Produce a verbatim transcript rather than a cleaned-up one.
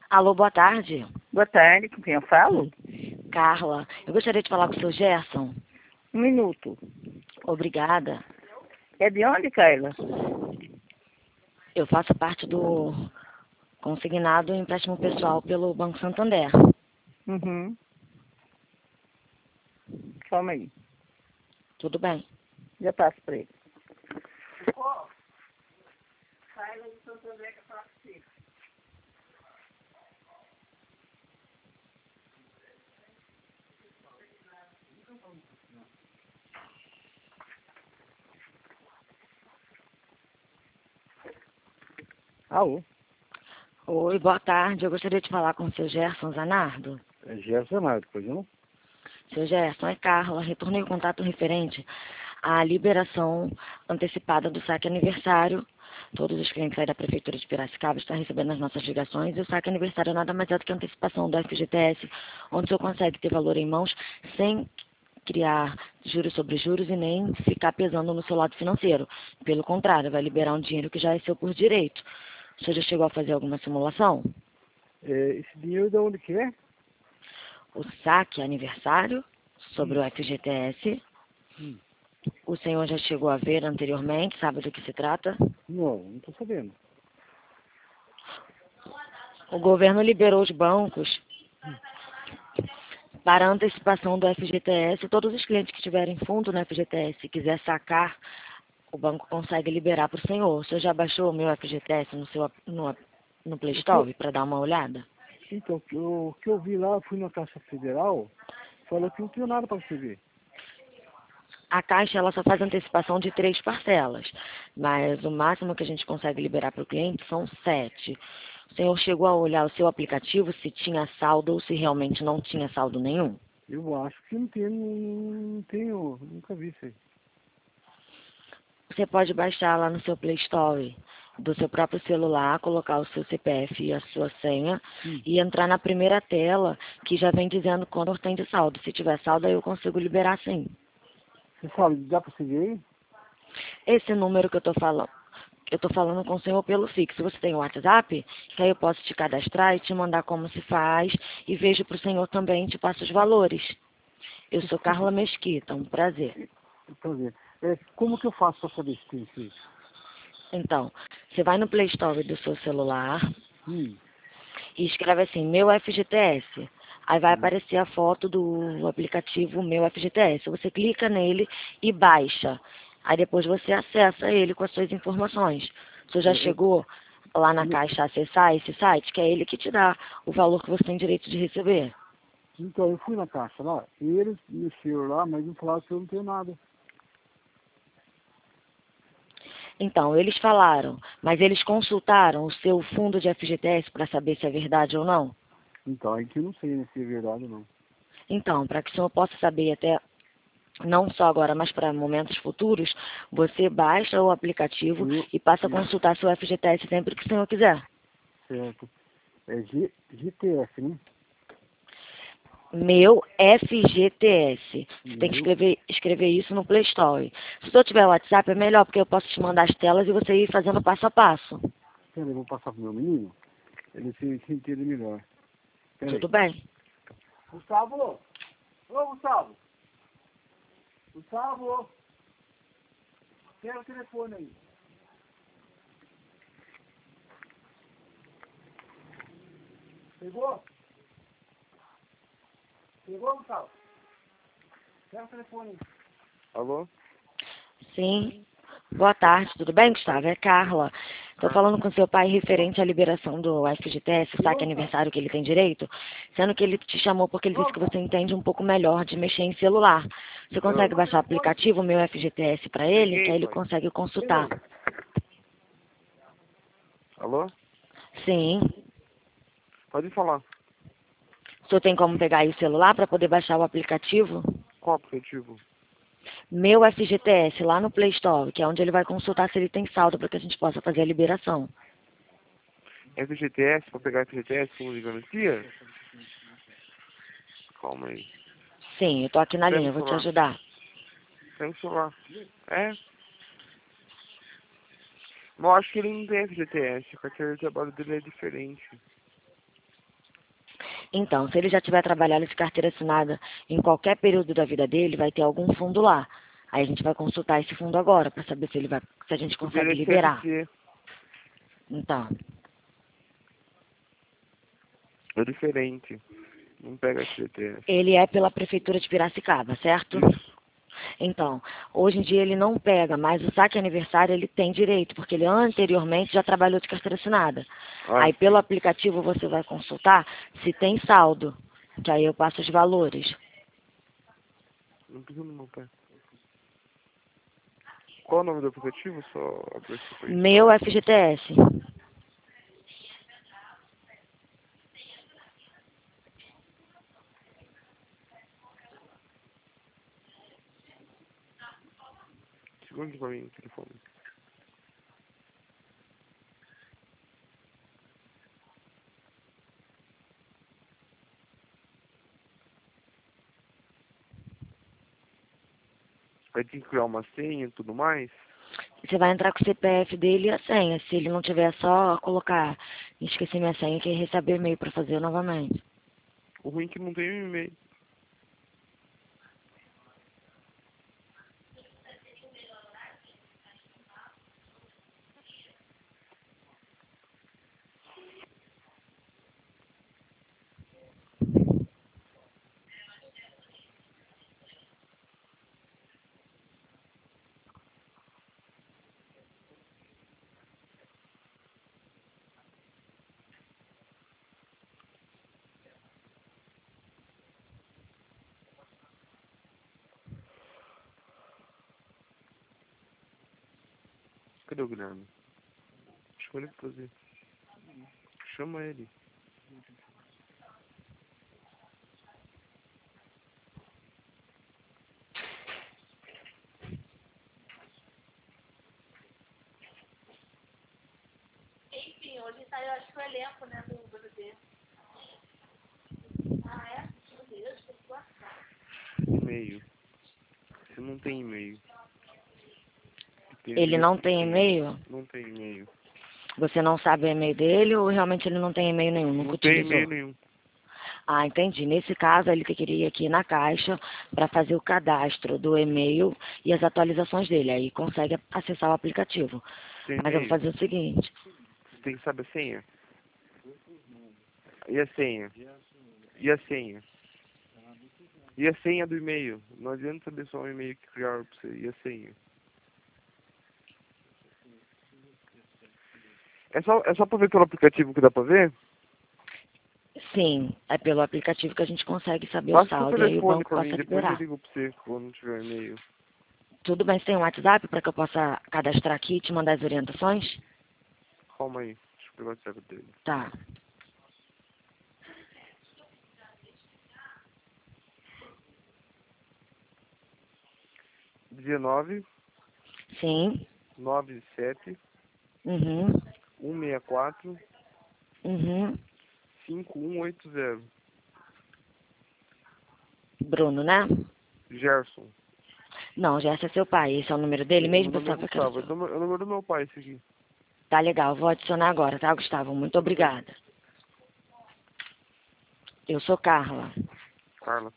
Alô, boa tarde. Boa tarde, com quem eu falo? Carla, eu gostaria de falar com o seu Gerson. Um minuto. Obrigada. É de onde, Carla? Eu faço parte do consignado empréstimo pessoal pelo Banco Santander. Uhum. Calma aí. Tudo bem. Já passo para ele. Ó, Carla do Santander que fala com você. Alô? Oi, boa tarde. Eu gostaria de falar com o seu Gerson Zanardo. É Gerson Zanardo, pois não? Seu Gerson, é Carla. Retornei o contato referente à liberação antecipada do saque aniversário. Todos os clientes aí da Prefeitura de Piracicaba estão recebendo as nossas ligações. E o saque aniversário nada mais é do que a antecipação do F G T S, onde o senhor consegue ter valor em mãos sem criar juros sobre juros e nem ficar pesando no seu lado financeiro. Pelo contrário, vai liberar um dinheiro que já é seu por direito. O senhor já chegou a fazer alguma simulação? É, esse dinheiro de onde que é? O saque aniversário sobre Hum. o F G T S. Hum. O senhor já chegou a ver anteriormente, sabe do que se trata? Não, não estou sabendo. O governo liberou os bancos para a antecipação do F G T S. Todos os clientes que tiverem fundo no F G T S e quiser sacar, o banco consegue liberar para o senhor. O senhor já baixou o meu F G T S no, seu, no, no Play O que eu, Store para dar uma olhada? então, o que eu, o que eu vi lá, eu fui na Caixa Federal, falou que não tinha nada para você ver. A Caixa ela só faz antecipação de três parcelas, mas o máximo que a gente consegue liberar para o cliente são sete. O senhor chegou a olhar o seu aplicativo se tinha saldo ou se realmente não tinha saldo nenhum? Eu acho que não tem, não, não tenho, nunca vi isso aí. Você pode baixar lá no seu Play Store do seu próprio celular, colocar o seu C P F e a sua senha Hum. e entrar na primeira tela que já vem dizendo quanto tem de saldo. Se tiver saldo, aí eu consigo liberar sim. Você sabe, dá para você ver aí? Esse número que eu estou falando, eu estou falando com o senhor pelo fixo. Você tem o WhatsApp? Que aí eu posso te cadastrar e te mandar como se faz e vejo para o senhor também e te passo os valores. Eu sou Carla Mesquita, um prazer. Então, é, como que eu faço para saber se tem isso aí? Então, você vai no Play Store do seu celular Hum. e escreve assim, meu F G T S. Aí vai Hum. aparecer a foto do aplicativo Meu F G T S. Você clica nele e baixa. Aí depois você acessa ele com as suas informações. Você já É, é, chegou lá na me- Caixa a acessar esse site? Que é ele que te dá o valor que você tem direito de receber. então, eu fui na Caixa lá, e eles mexeram lá, mas não falaram que eu não tenho nada. Então, eles falaram, mas eles consultaram o seu fundo de F G T S para saber se é verdade ou não? Então, aí que eu não sei, né, se é verdade ou não. Então, para que o senhor possa saber até não só agora, mas para momentos futuros, você baixa o aplicativo Eu, e passa a eu, consultar seu F G T S sempre que o senhor quiser. certo. É G, G T S, né? Meu F G T S. Você tem que Meu, escrever, escrever isso no Play Store. Se o senhor tiver WhatsApp, é melhor, porque eu posso te mandar as telas e você ir fazendo passo a passo. peraí, eu vou passar pro meu menino, ele se, se entende melhor. Peraí. Tudo bem? Gustavo! Ô, Gustavo! Gustavo! Pega o telefone aí. Pegou? Pegou, Gustavo? Pega o telefone aí. Alô? Sim. Boa tarde, tudo bem, Gustavo? É Carla. Estou falando com seu pai referente à liberação do F G T S, o saque aniversário que ele tem direito, sendo que ele te chamou porque ele disse que você entende um pouco melhor de mexer em celular. Você consegue baixar o aplicativo Meu F G T S para ele, que aí ele consegue consultar. Alô? Sim. Pode falar. O senhor tem como pegar aí o celular para poder baixar o aplicativo? Qual aplicativo? Meu F G T S, lá no Play Store, que é onde ele vai consultar se ele tem saldo para que a gente possa fazer a liberação. F G T S, pra pegar F G T S, fundo de garantia? Calma aí. Sim, eu tô aqui na Pega linha, o eu vou te celular. ajudar. Pega o celular. É? Mas eu acho que ele não tem F G T S, a carteira de trabalho dele é diferente. Então, se ele já tiver trabalhado de carteira assinada em qualquer período da vida dele, vai ter algum fundo lá. Aí a gente vai consultar esse fundo agora para saber se ele vai, se a gente consegue liberar. Então, É diferente. Não pega F G T S. ele é pela prefeitura de Piracicaba, certo? Isso. Então, hoje em dia ele não pega, mas o saque aniversário ele tem direito, porque ele anteriormente já trabalhou de carteira assinada. Ah, Aí pelo aplicativo você vai consultar se tem saldo, que aí eu passo os valores. não precisa no meu pé. Qual é o nome do aplicativo? Só abrir esse país. Meu F G T S. Segunda pra mim o telefone. Vai ter que criar uma senha e tudo mais? Você vai entrar com o C P F dele e a senha. Se ele não tiver, só colocar esqueci minha senha que receber e-mail para fazer novamente. O ruim é que não tem um e-mail. Cadê o Guilherme? Chama ele pra fazer. Chama ele. Enfim, hoje saiu, acho que o elenco, né, do B B B. Ah, é? Meu Deus, que situação. E-mail. Você não tem e-mail. Tem Ele não endereço tem sim. e-mail? Não tem e-mail. Você não sabe o e-mail dele ou realmente ele não tem e-mail nenhum? Nunca Não tem utilizou? e-mail nenhum. Ah, entendi. Nesse caso, ele teria ir aqui na Caixa para fazer o cadastro do e-mail e as atualizações dele. Aí consegue acessar o aplicativo. Tem Mas eu vou e-mail. fazer o seguinte. Você tem que saber a senha. E a senha? E a senha? E a senha do e-mail? Não adianta saber só o e-mail que criaram pra você. E a senha? É só, é só pra ver pelo aplicativo que dá pra ver? Sim, é pelo aplicativo que a gente consegue saber o Passa o saldo e aí o telefone banco pra possa mim, depois eu liberar. ligo pra você quando tiver e-mail. Tudo bem, você tem um WhatsApp para que eu possa cadastrar aqui e te mandar as orientações? Calma aí, deixa eu pegar o WhatsApp dele. Tá. dezenove, Sim. noventa e sete, Uhum. cento e sessenta e quatro, Uhum. cinquenta e um oitenta. Bruno, né? Gerson. Não, já esse é seu pai. Esse é o número dele O mesmo? nome é Pensava que era Gustavo. É seu. o número é o número do meu pai esse aqui. Tá legal, vou adicionar agora, tá, Gustavo? Muito Tudo bem. obrigada. Eu sou Carla. Carla.